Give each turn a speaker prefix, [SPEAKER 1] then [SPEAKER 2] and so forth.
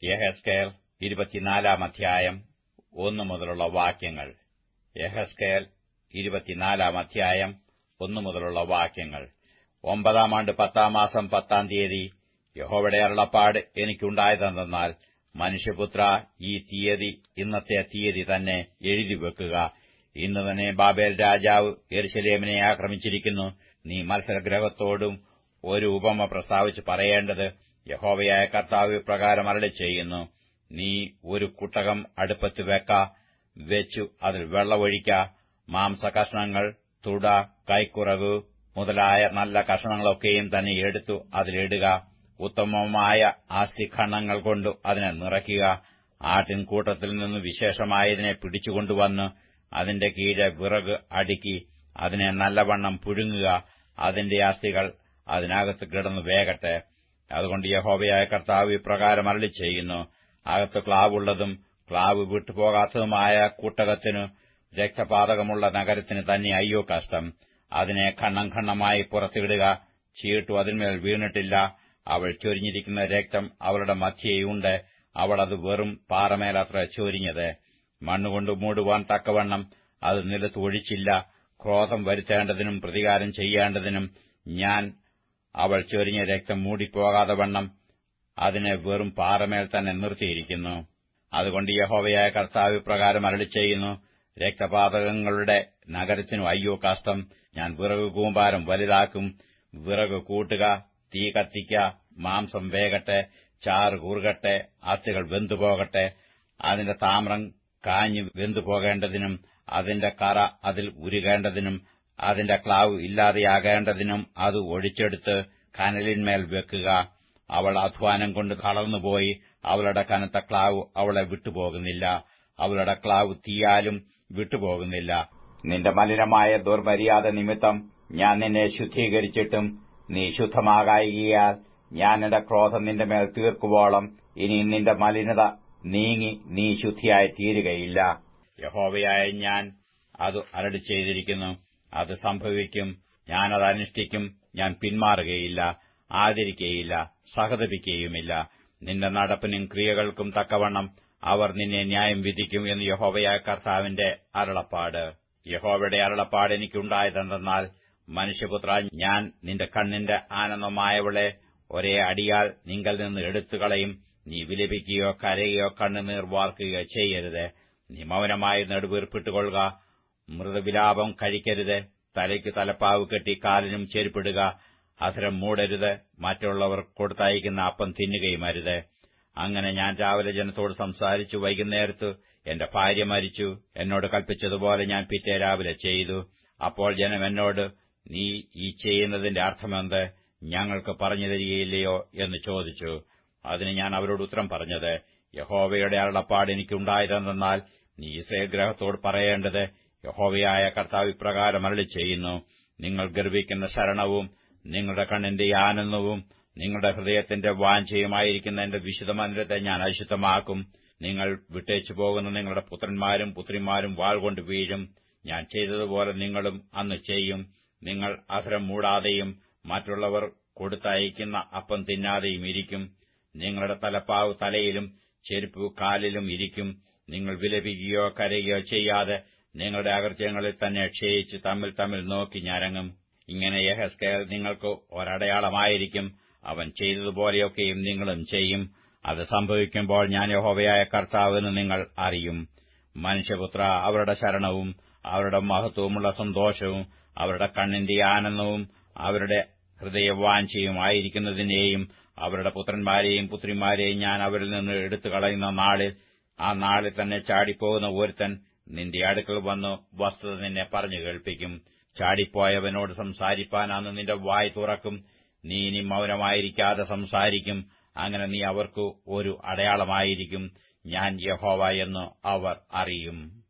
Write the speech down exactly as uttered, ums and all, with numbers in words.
[SPEAKER 1] യെഹെസ്കേൽ ഇരുപത്തിനാലാം അധ്യായം ഒന്നു മുതലുള്ള വാക്യങ്ങൾ. യെഹെസ്കേൽ ഇരുപത്തിനാലാം അധ്യായം ഒന്നു മുതലുള്ള വാക്യങ്ങൾ. ഒമ്പതാം ആണ്ട് പത്താം മാസം പത്താം തീയതി യഹോവയുടെ അരുളപ്പാട് എനിക്കുണ്ടായതെന്നാൽ, മനുഷ്യപുത്ര, ഈ തീയതി ഇന്നത്തെ തീയതി തന്നെ എഴുതിവെക്കുക. ഇന്ന് തന്നെ ബാബേൽ രാജാവ് യെരൂശലേമിനെ ആക്രമിച്ചിരിക്കുന്നു. നീ മത്സരഗ്രഹത്തോടും ഒരു ഉപമ പ്രസ്താവിച്ച് പറയേണ്ടത്, യഹോവയായ കർത്താവ് ഇപ്രകാരം അരുളിച്ചെയ്യുന്നു. നീ ഒരു കുട്ടകം അടുപ്പത്ത് വെക്ക, വെച്ചു അതിൽ വെള്ളമൊഴിക്ക. മാംസകഷ്ണങ്ങൾ, തുട, കൈക്കുറകു മുതലായ നല്ല കഷണങ്ങളൊക്കെയും തന്നെ എടുത്തു അതിലിടുക. ഉത്തമമായ ആസ്തിഖണ്ഡങ്ങൾ കൊണ്ട് അതിനെ നിറയ്ക്കുക. ആട്ടിൻകൂട്ടത്തിൽ നിന്ന് വിശേഷമായതിനെ പിടിച്ചുകൊണ്ടുവന്ന് അതിന്റെ കീഴെ വിറക് അടുക്കി അതിനെ നല്ലവണ്ണം പുഴുങ്ങുക. അതിന്റെ അസ്ഥികൾ അതിനകത്ത് കിടന്നു വേകട്ടെ. അതുകൊണ്ട് യഹോവയായ കർത്താവ് ഇപ്രകാരം അരുളിച്ചെയ്യുന്നു. അകത്ത് ക്ലാവുള്ളതും ക്ലാവ് വിട്ടുപോകാത്തതുമായ കൂട്ടകത്തിനു, രക്തപാതകമുള്ള നഗരത്തിന് തന്നെ അയ്യോ കഷ്ടം. അതിനെ ഖണ്ണം ഖണ്ണമായി പുറത്തിടുക. ചീട്ടു അതിന്മേൽ വീണിട്ടില്ല. അവൾ ചൊരിഞ്ഞിരിക്കുന്ന രക്തം അവളുടെ മധ്യേയുണ്ട്. അവൾ അത് വെറും പാറമേലത്ര ചൊരിഞ്ഞത്. മണ്ണുകൊണ്ട് മൂടുവാൻ തക്കവണ്ണം അത് നിലത്ത് ഒഴിച്ചില്ല. ക്രോധം വരുത്തേണ്ടതിനും പ്രതികാരം ചെയ്യേണ്ടതിനും ഞാൻ അവൾ ചൊരിഞ്ഞ രക്തം മൂടിപ്പോകാതെ വണ്ണം അതിനെ വെറും പാറമേൽ തന്നെ നിർത്തിയിരിക്കുന്നു. അതുകൊണ്ട് യഹോവയായ കർത്താവ് ഇപ്രകാരം അരുളിച്ചെയ്യുന്നു. രക്തപാതകങ്ങളുടെ നഗരത്തിനു അയ്യോ കഷ്ടം. ഞാൻ വിറക് കൂമ്പാരം വലുതാക്കും. വിറക് കൂട്ടുക, തീ കത്തിക്ക, മാംസം വേകട്ടെ, ചാറ് കൂറുകട്ടെ, അസ്ഥികൾ വെന്തുപോകട്ടെ. അതിന്റെ താമ്രം കാഞ്ഞു വെന്തുപോകേണ്ടതിനും അതിന്റെ കറ അതിൽ ഉരുകേണ്ടതിനും അതിന്റെ ക്ലാവ് ഇല്ലാതെയാകേണ്ടതിനും അത് ഒഴിച്ചെടുത്ത് കനലിന്മേൽ വെക്കുക. അവൾ അധ്വാനം കൊണ്ട് തളർന്നുപോയി. അവളുടെ കനത്ത ക്ലാവ് അവളെ വിട്ടുപോകുന്നില്ല. അവളുടെ ക്ലാവ് തീയാലും വിട്ടുപോകുന്നില്ല. നിന്റെ മലിനമായ ദുർമര്യാദ നിമിത്തം ഞാൻ നിന്നെ ശുദ്ധീകരിച്ചിട്ടും നീ ശുദ്ധമാകായികയാൽ ഞാൻ എന്റെ ക്രോധം നിന്റെ മേൽ തീർക്കുവോളം ഇനി നിന്റെ മലിനത നീങ്ങി നീ ശുദ്ധിയായി തീരുകയില്ല. യഹോവയായ ഞാൻ അത് അരുളി ചെയ്തിരിക്കുന്നു. അത് സംഭവിക്കും. ഞാനത് അനുഷ്ഠിക്കും. ഞാൻ പിന്മാറുകയില്ല, ആദരിക്കുകയില്ല, സഹതപിക്കുകയുമില്ല. നിന്റെ നടപ്പിനും ക്രിയകൾക്കും തക്കവണ്ണം അവർ നിന്നെ ന്യായം വിധിക്കും എന്ന് യഹോവയായ കർത്താവിന്റെ അരുളപ്പാട്. യഹോവയുടെ അരുളപ്പാട് എനിക്കുണ്ടായതെന്തെന്നാൽ, മനുഷ്യപുത്ര, ഞാൻ നിന്റെ കണ്ണിന്റെ ആനന്ദമായവളെ ഒരേ അടിയാൽ നിങ്കൽ നിന്ന് എടുത്തുകളയും. നീ വിലപിക്കുകയോ കരയുകയോ കണ്ണുനീർ വാർക്കുകയോ ചെയ്യരുത്. നീ മൗനമായി നെടുവീർപ്പിട്ടുകൊള്ളുക. മൃദുവിലാപം കഴിക്കരുത്. തലയ്ക്ക് തലപ്പാവ് കെട്ടി കാലിനും ചെരുപ്പിടുക. അധരം മൂടരുത്. മറ്റുള്ളവർ കൊടുത്തയക്കുന്ന അപ്പം തിന്നുകയും അരുത്. അങ്ങനെ ഞാൻ രാവിലെ ജനത്തോട് സംസാരിച്ചു. വൈകുന്നേരത്ത് എന്റെ ഭാര്യ മരിച്ചു. എന്നോട് കൽപ്പിച്ചതുപോലെ ഞാൻ പിറ്റേ രാവിലെ ചെയ്തു. അപ്പോൾ ജനം എന്നോട്, നീ ഈ ചെയ്യുന്നതിന്റെ അർത്ഥമെന്ത്? ഞങ്ങൾക്ക് പറഞ്ഞു തരികയില്ലയോ എന്ന് ചോദിച്ചു. അതിന് ഞാൻ അവരോട് ഉത്തരം പറഞ്ഞത്, യഹോവയുടെ അരുളപ്പാട് എനിക്കുണ്ടായതെന്നാൽ, നീ യിസ്രായേൽ ഗൃഹത്തോട് പറയേണ്ടത്, യഹോവയായ കർത്താവ് ഇപ്രകാരം അരുളിച്ചെയ്യുന്നു. നിങ്ങൾ ഗർവിക്കുന്ന ശരണവും നിങ്ങളുടെ കണ്ണിന്റെ ആനന്ദവും നിങ്ങളുടെ ഹൃദയത്തിന്റെ വാഞ്ഛയുമായിരിക്കുന്ന എന്റെ വിശുദ്ധമന്ദിരത്തെ ഞാൻ അശുദ്ധമാക്കും. നിങ്ങൾ വിട്ടേച്ചു പോകുന്ന നിങ്ങളുടെ പുത്രന്മാരും പുത്രിമാരും വാൾകൊണ്ട് വീഴും. ഞാൻ ചെയ്തതുപോലെ നിങ്ങളും അന്ന് ചെയ്യും. നിങ്ങൾ അധരം മൂടാതെയും മറ്റുള്ളവർ കൊടുത്തയക്കുന്ന അപ്പം തിന്നാതെയും ഇരിക്കും. നിങ്ങളുടെ തലപ്പാവ് തലയിലും ചെരുപ്പ് കാലിലും ഇരിക്കും. നിങ്ങൾ വിലപിക്കുകയോ കരയുകയോ ചെയ്യാതെ നിങ്ങളുടെ അകൃത്യങ്ങളിൽ തന്നെ ക്ഷയിച്ച് തമ്മിൽ തമ്മിൽ നോക്കി ഞരങ്ങും. ഇങ്ങനെ യെഹെസ്കേൽ നിങ്ങൾക്ക് ഒരടയാളമായിരിക്കും. അവൻ ചെയ്തതുപോലെയൊക്കെയും നിങ്ങളും ചെയ്യും. അത് സംഭവിക്കുമ്പോൾ ഞാൻ യഹോവയായ കർത്താവെന്ന് നിങ്ങൾ അറിയും. മനുഷ്യപുത്ര, അവരുടെ ശരണവും അവരുടെ മഹത്വമുള്ള സന്തോഷവും അവരുടെ കണ്ണിന്റെ ആനന്ദവും അവരുടെ ഹൃദയവാഞ്ഛയും ആയിരിക്കുന്നതിനെയും അവരുടെ പുത്രന്മാരെയും പുത്രിമാരെയും ഞാൻ അവരിൽ നിന്ന് എടുത്തുകളയുന്ന നാളിൽ, ആ നാളിൽ തന്നെ ചാടിപ്പോകുന്ന ഒരുത്തൻ നിന്റെ അടുക്കൽ വന്നു വസ്തുത നിന്നെ പറഞ്ഞു കേൾപ്പിക്കും. ചാടിപ്പോയവനോട് സംസാരിപ്പാൻ അന്ന് നിന്റെ വായ് തുറക്കും. നീ ഇനി മൗനമായിരിക്കാതെ സംസാരിക്കും. അങ്ങനെ നീ അവർക്ക് ഒരു അടയാളമായിരിക്കും. ഞാൻ യഹോവ എന്ന് അവർ അറിയും.